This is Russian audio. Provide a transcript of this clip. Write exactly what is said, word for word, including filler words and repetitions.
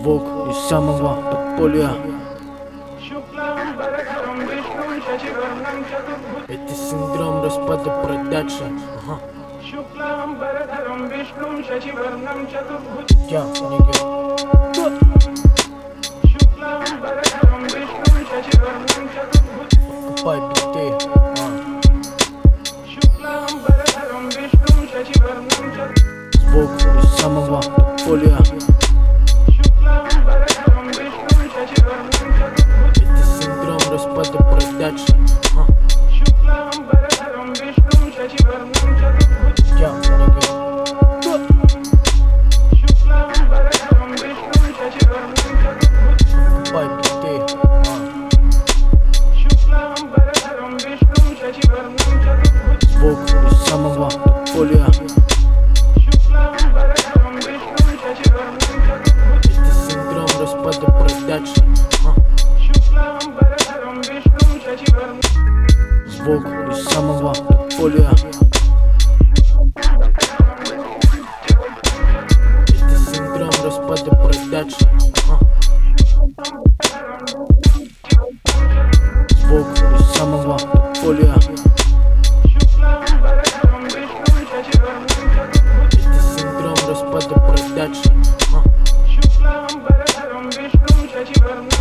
Звук из самого подполья. Это синдром распада продакшн. Ага. Я, нигер. Покупай биты. Звук из самого подполья. Это синдром распада продакшн. Я, нигер. Покупай биты. Звук из самого подполья. Это синдром распада продакшн. Звук из самого подполья. Это синдром распада продакшн. Звук из самого подполья. Это синдром распада продакшн.